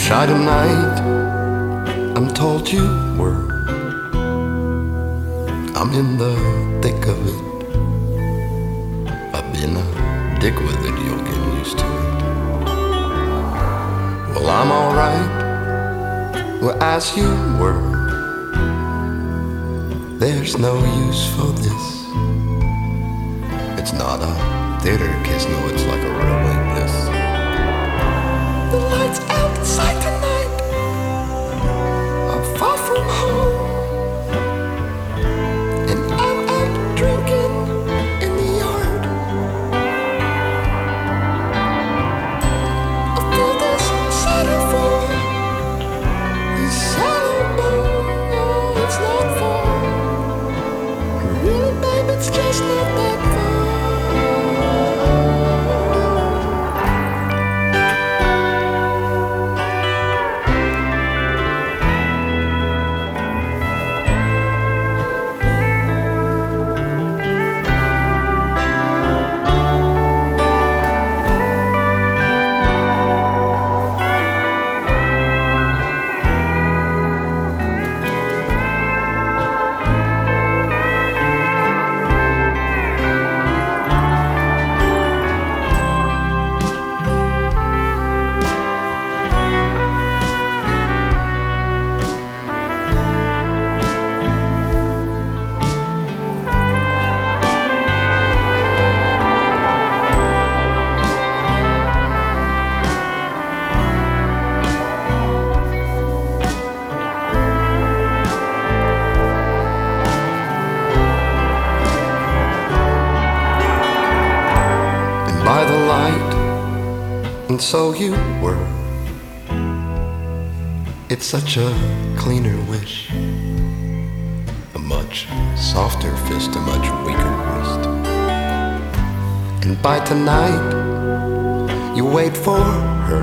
shy tonight, I'm told you were. I'm in the thick of it. I've been a dick with it, you'll get used to it. Well, I'm alright, well, as you were. There's no use for this. It's not a theater kiss, no, it's like a railway bliss. The lights outside tonight are far from home, and I'm out drinking in the yard. I feel this saddle this saddle it's not far. Really, babe, it's just not that far. By the light, and so you were. It's such a cleaner wish, a much softer fist, a much weaker wrist. And by tonight, you wait for her.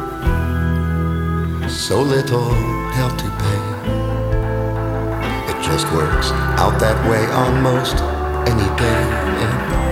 So little hell to pay. It just works out that way on most any day. And